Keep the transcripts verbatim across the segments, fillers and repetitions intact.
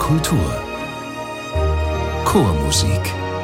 Kultur Chormusik.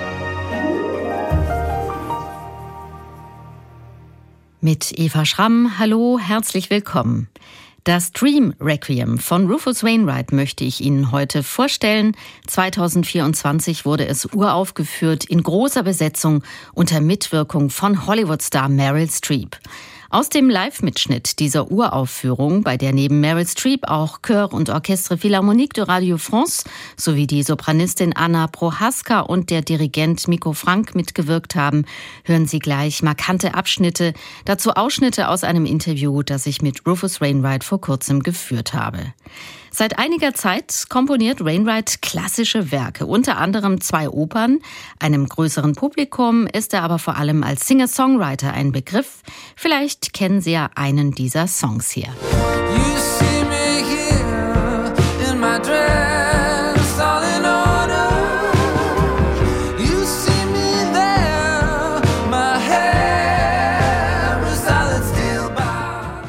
Mit Eva Schramm, hallo, herzlich willkommen. Das Dream Requiem von Rufus Wainwright möchte ich Ihnen heute vorstellen. zweitausendvierundzwanzig wurde es uraufgeführt in großer Besetzung unter Mitwirkung von Hollywood-Star Meryl Streep. Aus dem Live-Mitschnitt dieser Uraufführung, bei der neben Meryl Streep auch Chœur und Orchestre Philharmonique de Radio France sowie die Sopranistin Anna Prohaska und der Dirigent Mikko Frank mitgewirkt haben, hören Sie gleich markante Abschnitte, dazu Ausschnitte aus einem Interview, das ich mit Rufus Wainwright vor kurzem geführt habe. Seit einiger Zeit komponiert Wainwright klassische Werke, unter anderem zwei Opern. Einem größeren Publikum ist er aber vor allem als Singer-Songwriter ein Begriff. Vielleicht kennen Sie ja einen dieser Songs hier. You see me here in my dress, all in order. You see me there, my hair is solid steel bound.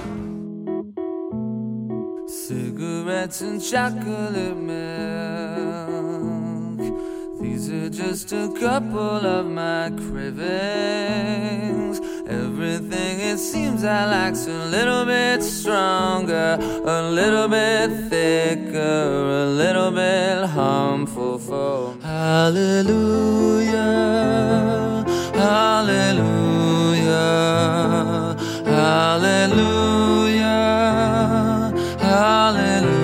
Cigarettes and chocolate milk, these are just a couple of my cravings. Everything it seems I like's a little bit stronger, a little bit thicker, a little bit harmful for me. Hallelujah, hallelujah, hallelujah, hallelujah.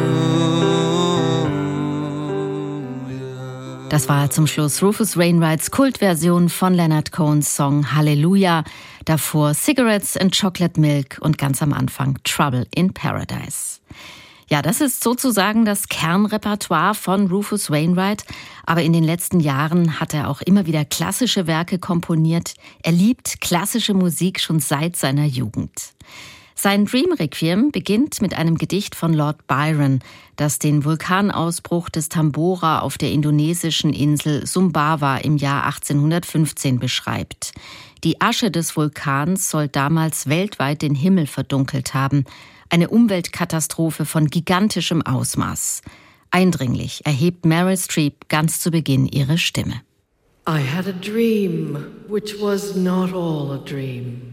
Das war zum Schluss Rufus Wainwrights Kultversion von Leonard Cohens Song Hallelujah. Davor Cigarettes and Chocolate Milk und ganz am Anfang Trouble in Paradise. Ja, das ist sozusagen das Kernrepertoire von Rufus Wainwright. Aber in den letzten Jahren hat er auch immer wieder klassische Werke komponiert. Er liebt klassische Musik schon seit seiner Jugend. Sein Dream Requiem beginnt mit einem Gedicht von Lord Byron, das den Vulkanausbruch des Tambora auf der indonesischen Insel Sumbawa im Jahr achtzehnhundertfünfzehn beschreibt. Die Asche des Vulkans soll damals weltweit den Himmel verdunkelt haben. Eine Umweltkatastrophe von gigantischem Ausmaß. Eindringlich erhebt Meryl Streep ganz zu Beginn ihre Stimme. I had a dream, which was not all a dream.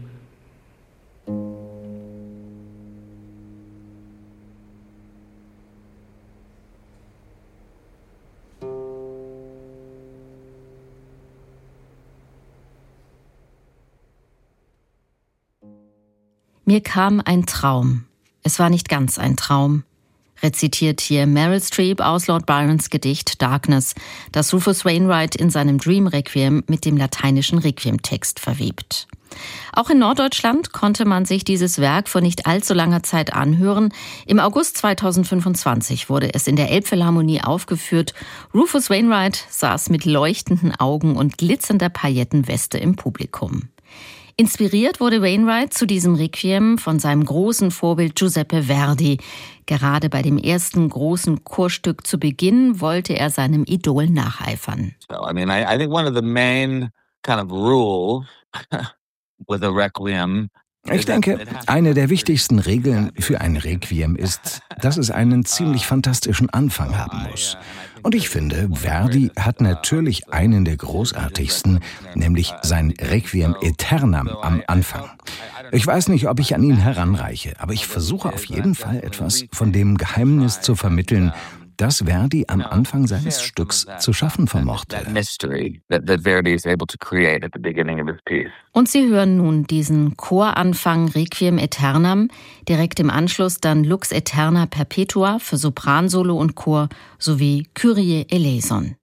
Mir kam ein Traum. Es war nicht ganz ein Traum, rezitiert hier Meryl Streep aus Lord Byrons Gedicht Darkness, das Rufus Wainwright in seinem Dream Requiem mit dem lateinischen Requiem-Text verwebt. Auch in Norddeutschland konnte man sich dieses Werk vor nicht allzu langer Zeit anhören. Im August zweitausendfünfundzwanzig wurde es in der Elbphilharmonie aufgeführt. Rufus Wainwright saß mit leuchtenden Augen und glitzernder Paillettenweste im Publikum. Inspiriert wurde Wainwright zu diesem Requiem von seinem großen Vorbild Giuseppe Verdi. Gerade bei dem ersten großen Chorstück zu Beginn wollte er seinem Idol nacheifern. So, I mean, I, I think one of the main kind of rules with a requiem. Ich denke, eine der wichtigsten Regeln für ein Requiem ist, dass es einen ziemlich fantastischen Anfang haben muss. Und ich finde, Verdi hat natürlich einen der großartigsten, nämlich sein Requiem Aeternam am Anfang. Ich weiß nicht, ob ich an ihn heranreiche, aber ich versuche auf jeden Fall etwas von dem Geheimnis zu vermitteln, das Verdi am Anfang seines Stücks zu schaffen vermochte. Und Sie hören nun diesen Choranfang Requiem Aeternam, direkt im Anschluss dann Lux Aeterna Perpetua für Sopransolo und Chor sowie Kyrie eleison.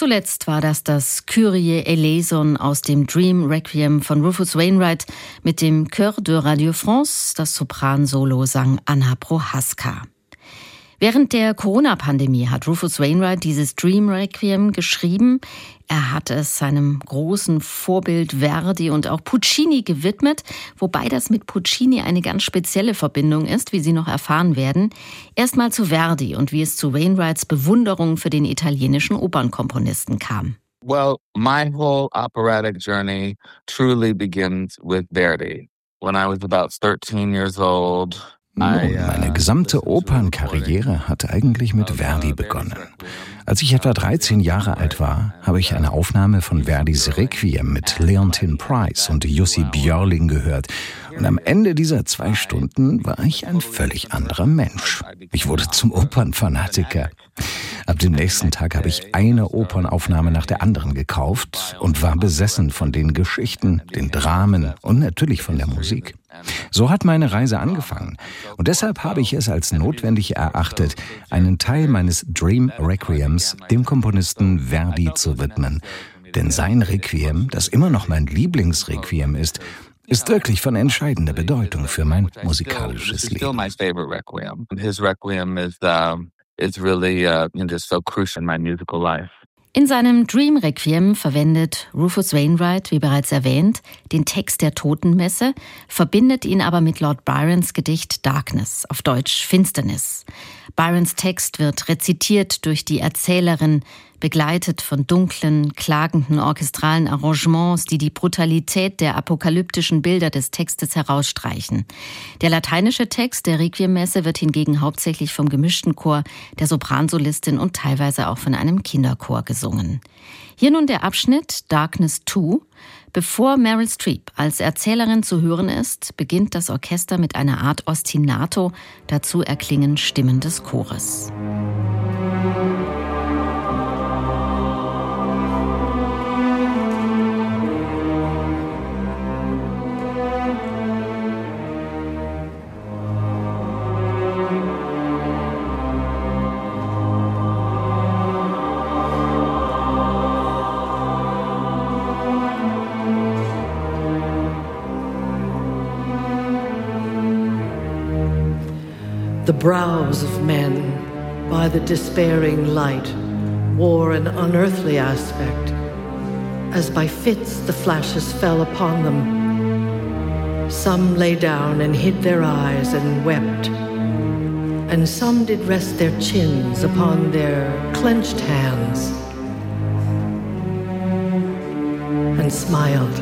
zuletzt war das das Kyrie eleison aus dem Dream Requiem von Rufus Wainwright. Mit dem Chœur de Radio France, das Sopran-Solo sang Anna Prohaska. Während der Corona-Pandemie hat Rufus Wainwright dieses Dream Requiem geschrieben. Er hat es seinem großen Vorbild Verdi und auch Puccini gewidmet, wobei das mit Puccini eine ganz spezielle Verbindung ist, wie Sie noch erfahren werden. Erstmal zu Verdi und wie es zu Wainwrights Bewunderung für den italienischen Opernkomponisten kam. Well, my whole operatic journey truly begins with Verdi. When I was about thirteen years old, Nun, meine gesamte Opernkarriere hat eigentlich mit Verdi begonnen. Als ich etwa dreizehn Jahre alt war, habe ich eine Aufnahme von Verdis Requiem mit Leontyne Price und Jussi Björling gehört. Und am Ende dieser zwei Stunden war ich ein völlig anderer Mensch. Ich wurde zum Opernfanatiker. Ab dem nächsten Tag habe ich eine Opernaufnahme nach der anderen gekauft und war besessen von den Geschichten, den Dramen und natürlich von der Musik. So hat meine Reise angefangen. Und deshalb habe ich es als notwendig erachtet, einen Teil meines Dream Requiems dem Komponisten Verdi zu widmen. Denn sein Requiem, das immer noch mein Lieblingsrequiem ist, ist wirklich von entscheidender Bedeutung für mein musikalisches Leben. His Requiem is, um, is really uh, just so crucial in my musical life. In seinem Dream Requiem verwendet Rufus Wainwright, wie bereits erwähnt, den Text der Totenmesse, verbindet ihn aber mit Lord Byrons Gedicht Darkness, auf Deutsch Finsternis. Byrons Text wird rezitiert durch die Erzählerin, begleitet von dunklen, klagenden orchestralen Arrangements, die die Brutalität der apokalyptischen Bilder des Textes herausstreichen. Der lateinische Text der Requiemmesse wird hingegen hauptsächlich vom gemischten Chor, der Sopransolistin und teilweise auch von einem Kinderchor gesungen. Hier nun der Abschnitt Darkness zwei. Bevor Meryl Streep als Erzählerin zu hören ist, beginnt das Orchester mit einer Art Ostinato, dazu erklingen Stimmen des Chores. The brows of men, by the despairing light, wore an unearthly aspect. As by fits the flashes fell upon them. Some lay down and hid their eyes and wept, and some did rest their chins upon their clenched hands and smiled.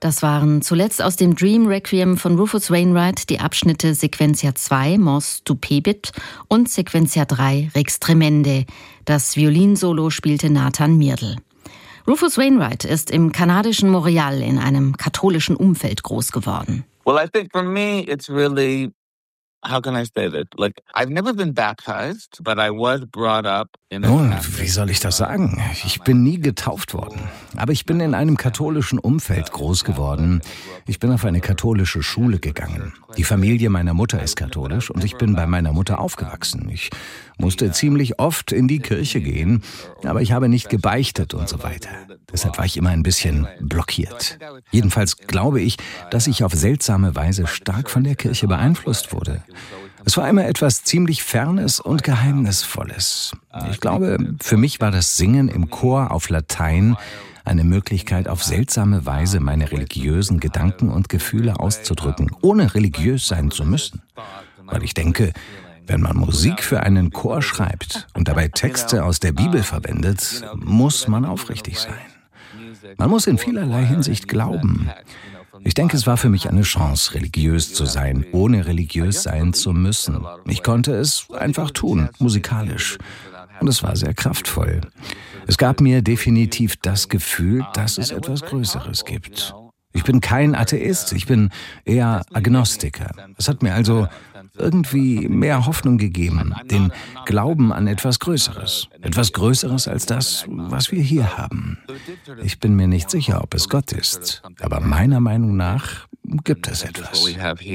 Das waren zuletzt aus dem Dream Requiem von Rufus Wainwright die Abschnitte Sequentia zwei, Mors Stupebit und Sequentia drei, Rex Tremende. Das Violinsolo spielte Nathan Mirdl. Rufus Wainwright ist im kanadischen Montreal in einem katholischen Umfeld groß geworden. Well, I think for me it's really, how can I say that? Like, I've never been baptized, but I was brought up in a Nun, Catholic wie soll ich das sagen? Ich bin nie getauft worden. Aber ich bin in einem katholischen Umfeld groß geworden. Ich bin auf eine katholische Schule gegangen. Die Familie meiner Mutter ist katholisch und ich bin bei meiner Mutter aufgewachsen. Ich musste ziemlich oft in die Kirche gehen, aber ich habe nicht gebeichtet und so weiter. Deshalb war ich immer ein bisschen blockiert. Jedenfalls glaube ich, dass ich auf seltsame Weise stark von der Kirche beeinflusst wurde. Es war immer etwas ziemlich Fernes und Geheimnisvolles. Ich glaube, für mich war das Singen im Chor auf Latein eine Möglichkeit, auf seltsame Weise meine religiösen Gedanken und Gefühle auszudrücken, ohne religiös sein zu müssen. Weil ich denke, wenn man Musik für einen Chor schreibt und dabei Texte aus der Bibel verwendet, muss man aufrichtig sein. Man muss in vielerlei Hinsicht glauben. Ich denke, es war für mich eine Chance, religiös zu sein, ohne religiös sein zu müssen. Ich konnte es einfach tun, musikalisch. Und es war sehr kraftvoll. Es gab mir definitiv das Gefühl, dass es etwas Größeres gibt. Ich bin kein Atheist, ich bin eher Agnostiker. Es hat mir also irgendwie mehr Hoffnung gegeben, den Glauben an etwas Größeres. Etwas Größeres als das, was wir hier haben. Ich bin mir nicht sicher, ob es Gott ist, aber meiner Meinung nach gibt es etwas.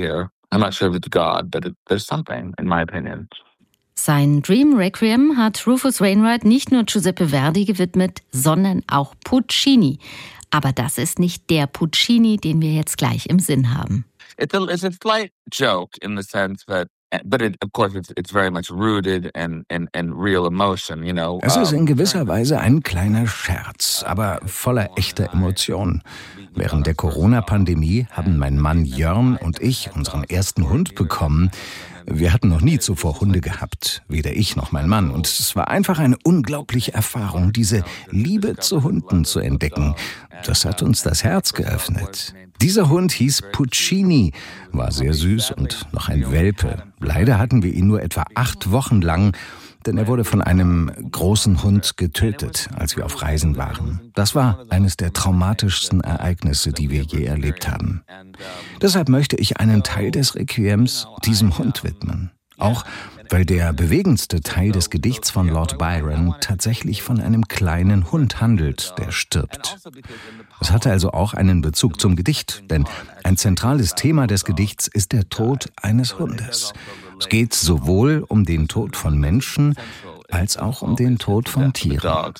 Sein Dream Requiem hat Rufus Wainwright nicht nur Giuseppe Verdi gewidmet, sondern auch Puccini. Aber das ist nicht der Puccini, den wir jetzt gleich im Sinn haben. It's a, it's a slight joke in the sense that, but it, of course it's, it's very much rooted in, in, in real emotion, you know. Es ist in gewisser Weise ein kleiner Scherz, aber voller echter Emotion. Während der Corona-Pandemie haben mein Mann Jörn und ich unseren ersten Hund bekommen. Wir hatten noch nie zuvor Hunde gehabt, weder ich noch mein Mann. Und es war einfach eine unglaubliche Erfahrung, diese Liebe zu Hunden zu entdecken. Das hat uns das Herz geöffnet. Dieser Hund hieß Puccini, war sehr süß und noch ein Welpe. Leider hatten wir ihn nur etwa acht Wochen lang, denn er wurde von einem großen Hund getötet, als wir auf Reisen waren. Das war eines der traumatischsten Ereignisse, die wir je erlebt haben. Deshalb möchte ich einen Teil des Requiems diesem Hund widmen. Auch weil der bewegendste Teil des Gedichts von Lord Byron tatsächlich von einem kleinen Hund handelt, der stirbt. Es hatte also auch einen Bezug zum Gedicht, denn ein zentrales Thema des Gedichts ist der Tod eines Hundes. Es geht sowohl um den Tod von Menschen als auch um den Tod von Tieren.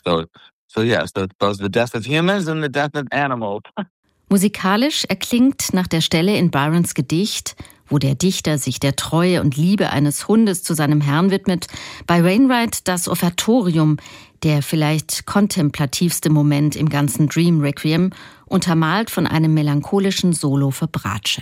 Musikalisch erklingt nach der Stelle in Byrons Gedicht, wo der Dichter sich der Treue und Liebe eines Hundes zu seinem Herrn widmet, bei Wainwright das Offertorium, der vielleicht kontemplativste Moment im ganzen Dream Requiem, untermalt von einem melancholischen Solo für Bratsche.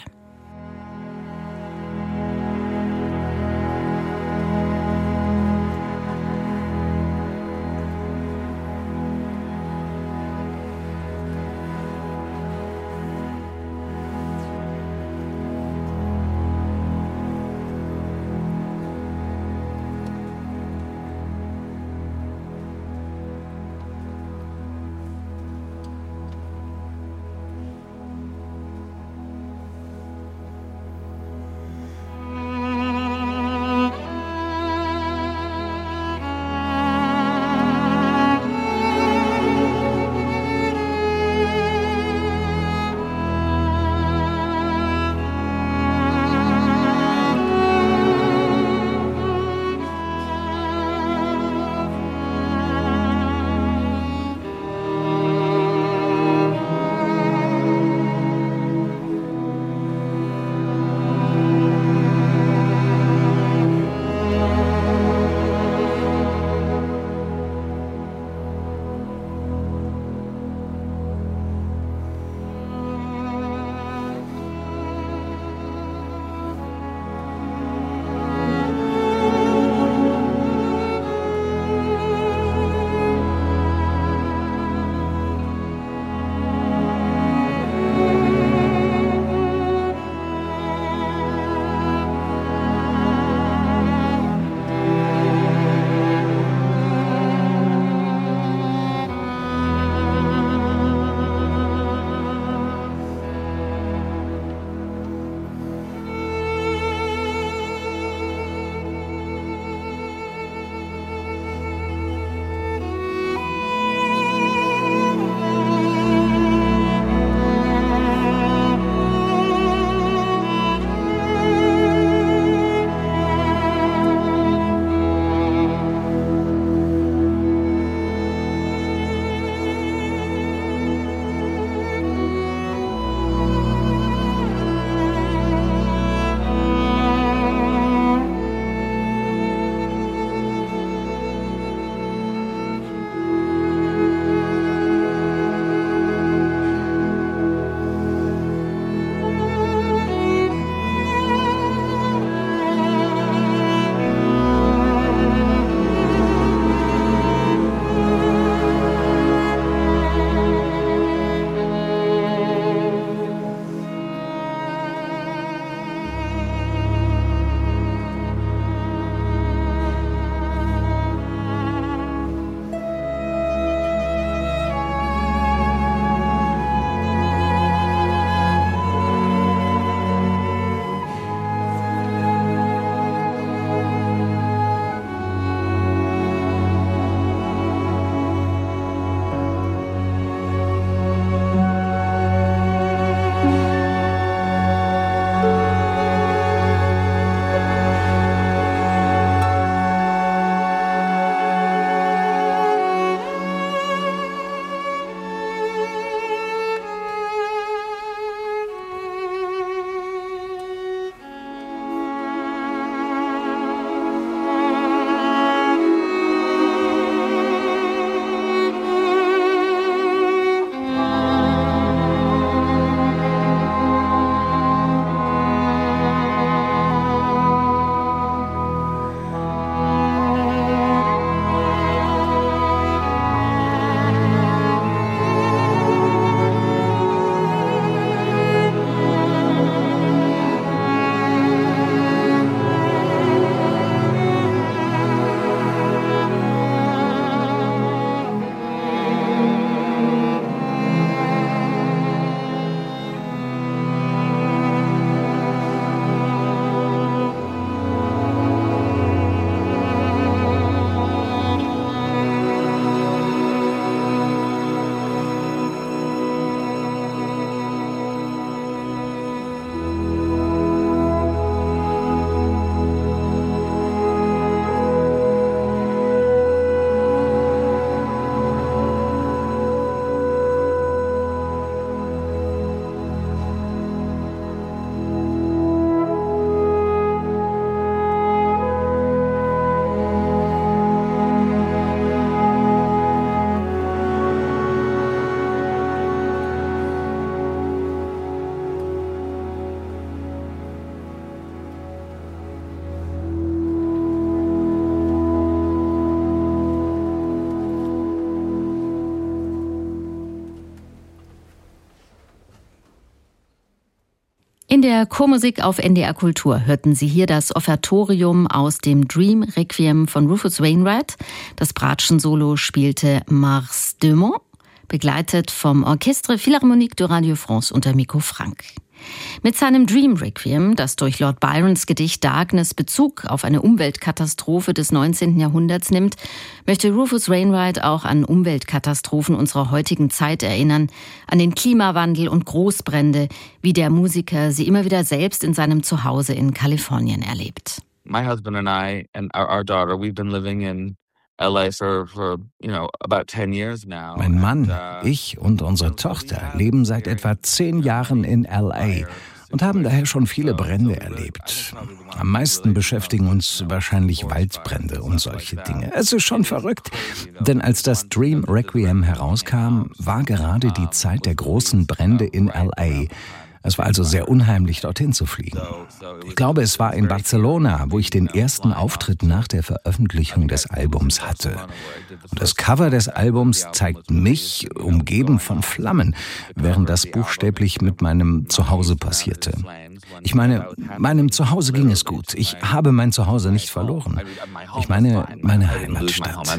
In der Chormusik auf N D R Kultur hörten Sie hier das Offertorium aus dem Dream Requiem von Rufus Wainwright. Das Bratschen-Solo spielte Mars Dumont, begleitet vom Orchestre Philharmonique de Radio France unter Miko Frank. Mit seinem Dream Requiem, das durch Lord Byrons Gedicht Darkness Bezug auf eine Umweltkatastrophe des neunzehnten Jahrhunderts nimmt, möchte Rufus Wainwright auch an Umweltkatastrophen unserer heutigen Zeit erinnern, an den Klimawandel und Großbrände, wie der Musiker sie immer wieder selbst in seinem Zuhause in Kalifornien erlebt. My husband and I and our, our daughter, we've been living in L A for, for, you know, about ten years now. Mein Mann, ich und unsere Tochter leben seit etwa zehn Jahren in L A und haben daher schon viele Brände erlebt. Am meisten beschäftigen uns wahrscheinlich Waldbrände und solche Dinge. Es ist schon verrückt, denn als das Dream Requiem herauskam, war gerade die Zeit der großen Brände in L A. Es war also sehr unheimlich, dorthin zu fliegen. Ich glaube, es war in Barcelona, wo ich den ersten Auftritt nach der Veröffentlichung des Albums hatte. Und das Cover des Albums zeigt mich, umgeben von Flammen, während das buchstäblich mit meinem Zuhause passierte. Ich meine, meinem Zuhause ging es gut. Ich habe mein Zuhause nicht verloren. Ich meine, meine Heimatstadt.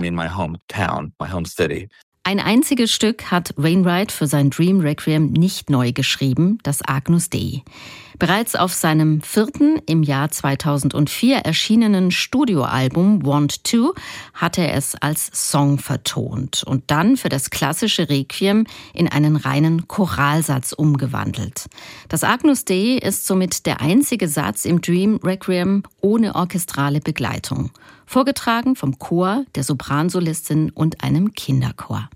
Ein einziges Stück hat Wainwright für sein Dream Requiem nicht neu geschrieben, das Agnus Dei. Bereits auf seinem vierten, im Jahr zweitausendvier erschienenen Studioalbum Want To hat er es als Song vertont und dann für das klassische Requiem in einen reinen Choralsatz umgewandelt. Das Agnus Dei ist somit der einzige Satz im Dream Requiem ohne orchestrale Begleitung. Vorgetragen vom Chor, der Sopransolistin und einem Kinderchor.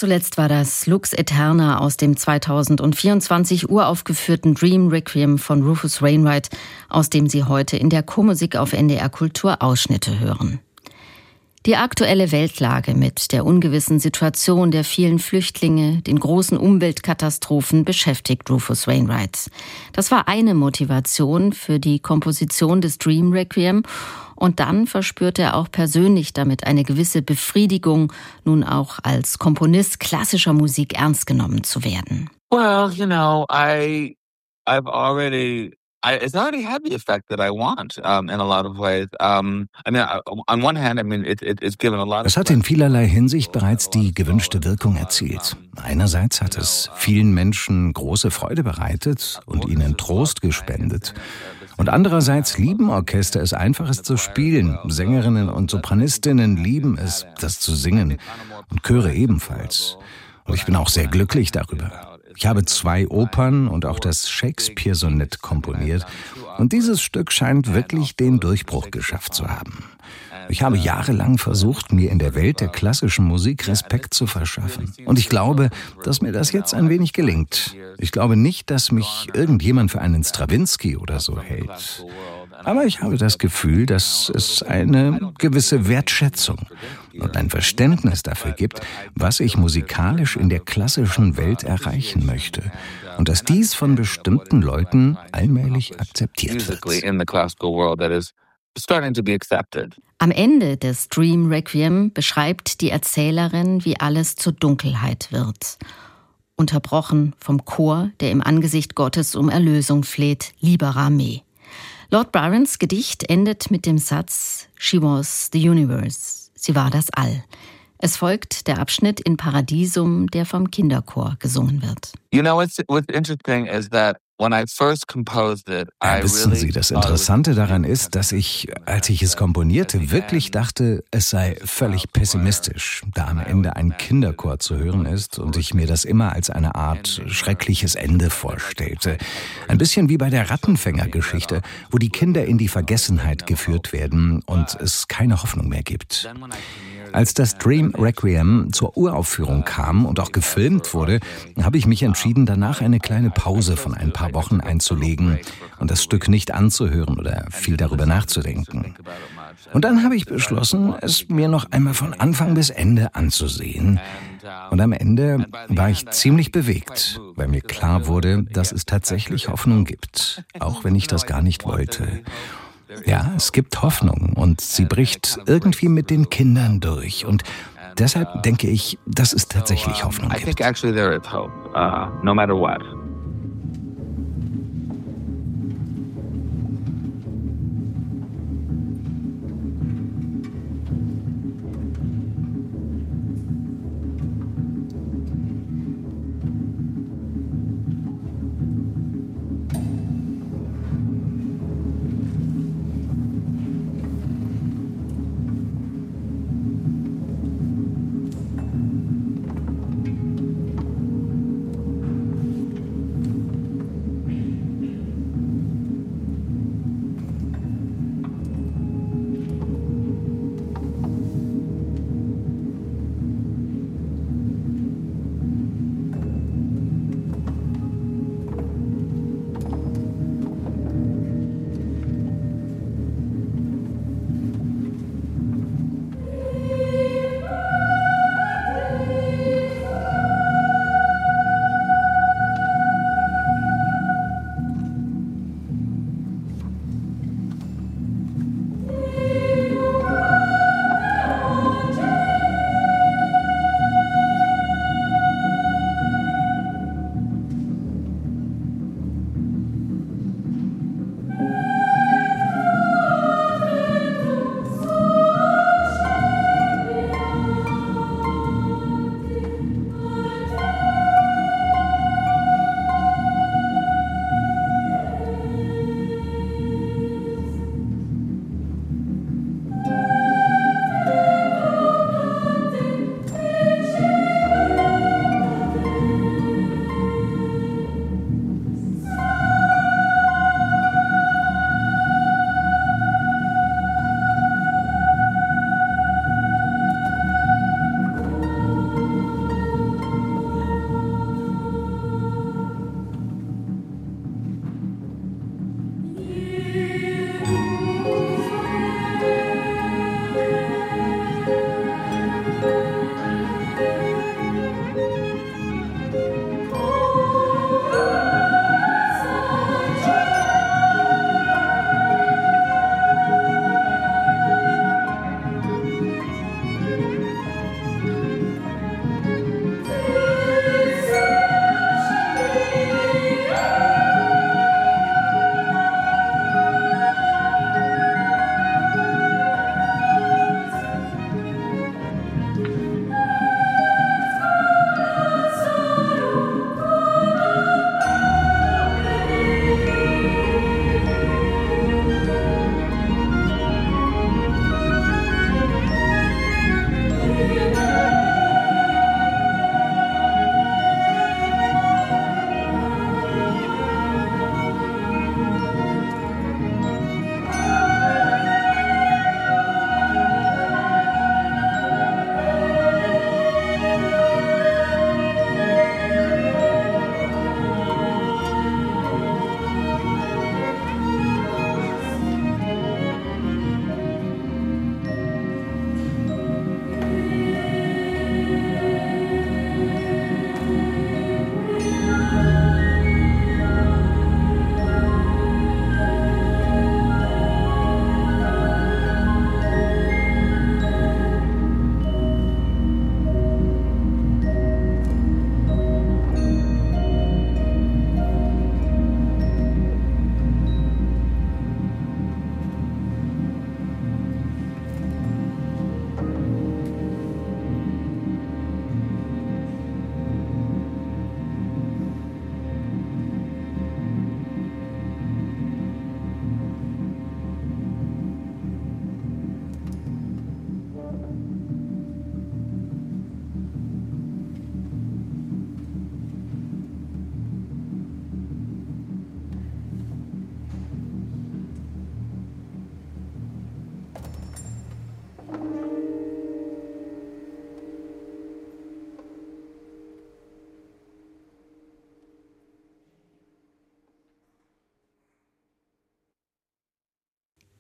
Zuletzt war das Lux Aeterna aus dem zweitausendvierundzwanzig uraufgeführten Dream Requiem von Rufus Wainwright, aus dem Sie heute in der Chormusik auf N D R Kultur Ausschnitte hören. Die aktuelle Weltlage mit der ungewissen Situation der vielen Flüchtlinge, den großen Umweltkatastrophen beschäftigt Rufus Wainwright. Das war eine Motivation für die Komposition des Dream Requiem. Und dann verspürte er auch persönlich damit eine gewisse Befriedigung, nun auch als Komponist klassischer Musik ernst genommen zu werden. Well, you know, I, I've already... I, it's already had the effect that I want um, in a lot of ways. Um, I mean, on one hand, I mean, it, it, it's given a lot. Es hat in vielerlei Hinsicht bereits die gewünschte Wirkung erzielt. Einerseits hat es vielen Menschen große Freude bereitet und ihnen Trost gespendet. Und andererseits lieben Orchester es einfach, es zu spielen. Sängerinnen und Sopranistinnen lieben es, das zu singen. Und Chöre ebenfalls. Und ich bin auch sehr glücklich darüber. Ich habe zwei Opern und auch das Shakespeare-Sonett komponiert. Und dieses Stück scheint wirklich den Durchbruch geschafft zu haben. Ich habe jahrelang versucht, mir in der Welt der klassischen Musik Respekt zu verschaffen. Und ich glaube, dass mir das jetzt ein wenig gelingt. Ich glaube nicht, dass mich irgendjemand für einen Stravinsky oder so hält. Aber ich habe das Gefühl, dass es eine gewisse Wertschätzung und ein Verständnis dafür gibt, was ich musikalisch in der klassischen Welt erreichen möchte. Und dass dies von bestimmten Leuten allmählich akzeptiert wird. Am Ende des Dream Requiem beschreibt die Erzählerin, wie alles zur Dunkelheit wird. Unterbrochen vom Chor, der im Angesicht Gottes um Erlösung fleht, Libera me. Lord Byrons Gedicht endet mit dem Satz She was the universe. Sie war das All. Es folgt der Abschnitt in Paradisum, der vom Kinderchor gesungen wird. You know, what's, what's interesting is that when I first composed it, I Wissen really Sie, das Interessante daran ist, dass ich, als ich es komponierte, wirklich dachte, es sei völlig pessimistisch, da am Ende ein Kinderchor zu hören ist und ich mir das immer als eine Art schreckliches Ende vorstellte. Ein bisschen wie bei der Rattenfänger-Geschichte, wo die Kinder in die Vergessenheit geführt werden und es keine Hoffnung mehr gibt. Als das Dream Requiem zur Uraufführung kam und auch gefilmt wurde, habe ich mich entschieden, danach eine kleine Pause von ein paar Wochen einzulegen und das Stück nicht anzuhören oder viel darüber nachzudenken. Und dann habe ich beschlossen, es mir noch einmal von Anfang bis Ende anzusehen. Und am Ende war ich ziemlich bewegt, weil mir klar wurde, dass es tatsächlich Hoffnung gibt, auch wenn ich das gar nicht wollte. Ja, es gibt Hoffnung und sie bricht irgendwie mit den Kindern durch. Und deshalb denke ich, dass es tatsächlich Hoffnung gibt. I think actually there is hope, uh, no matter what.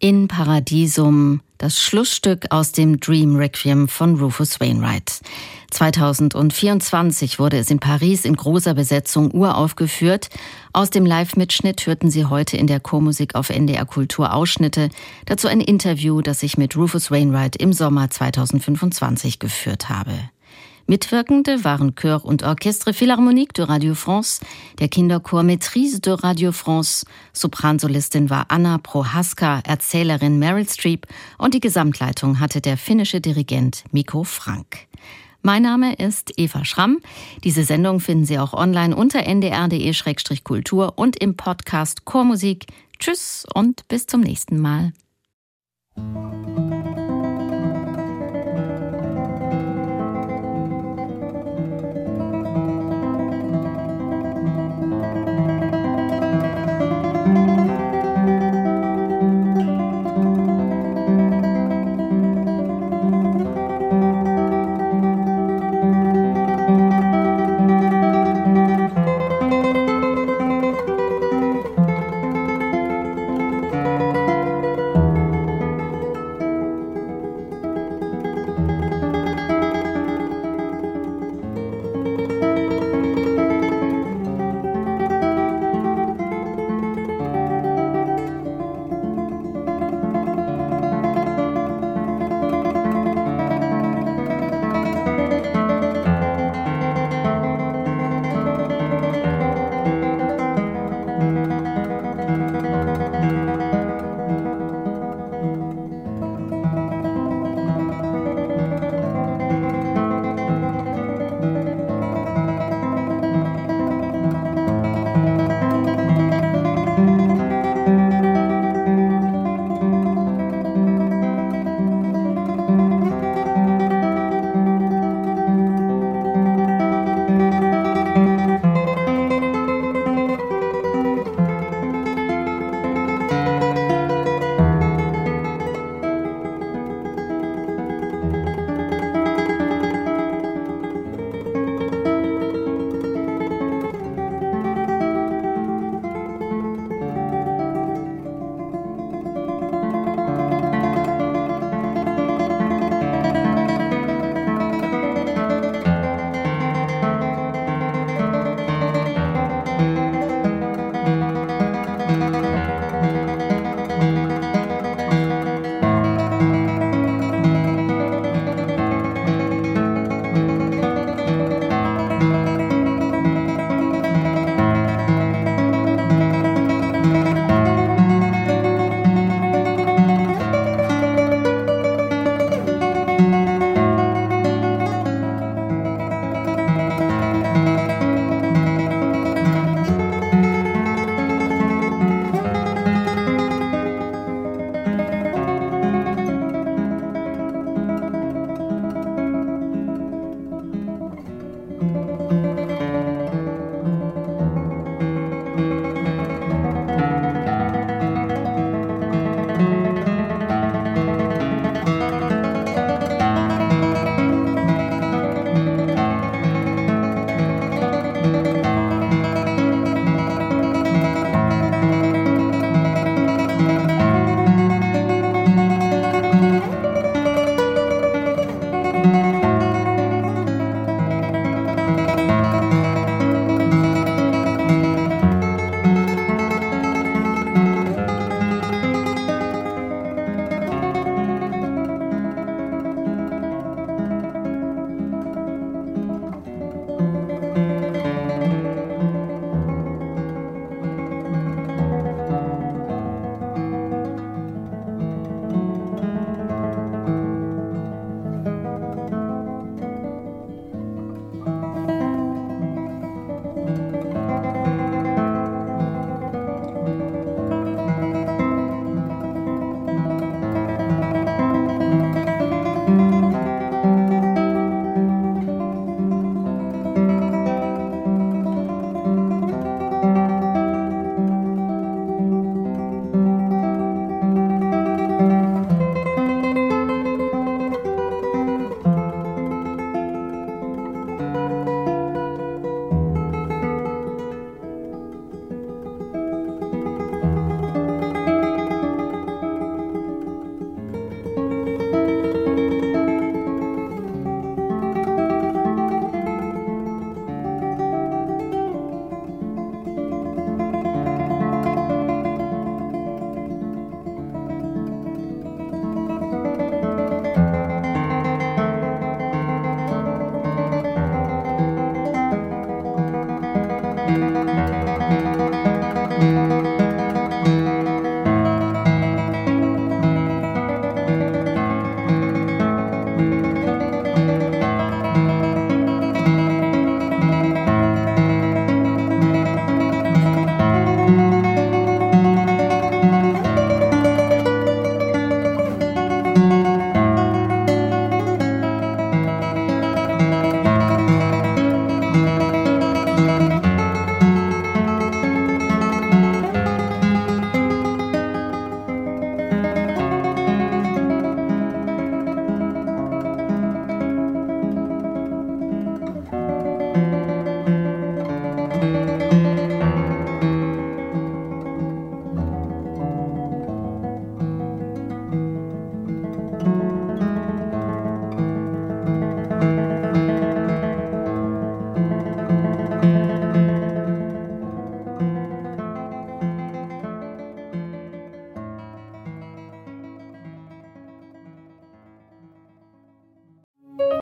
In Paradisum, das Schlussstück aus dem Dream Requiem von Rufus Wainwright. zweitausendvierundzwanzig wurde es in Paris in großer Besetzung uraufgeführt. Aus dem Live-Mitschnitt hörten Sie heute in der Chormusik auf N D R Kultur Ausschnitte. Dazu ein Interview, das ich mit Rufus Wainwright im Sommer zweitausendfünfundzwanzig geführt habe. Mitwirkende waren Chœur und Orchestre Philharmonique de Radio France, der Kinderchor Maîtrise de Radio France, Sopransolistin war Anna Prohaska, Erzählerin Meryl Streep und die Gesamtleitung hatte der finnische Dirigent Mikko Frank. Mein Name ist Eva Schramm. Diese Sendung finden Sie auch online unter n d r punkt d e slash kultur und im Podcast Chormusik. Tschüss und bis zum nächsten Mal.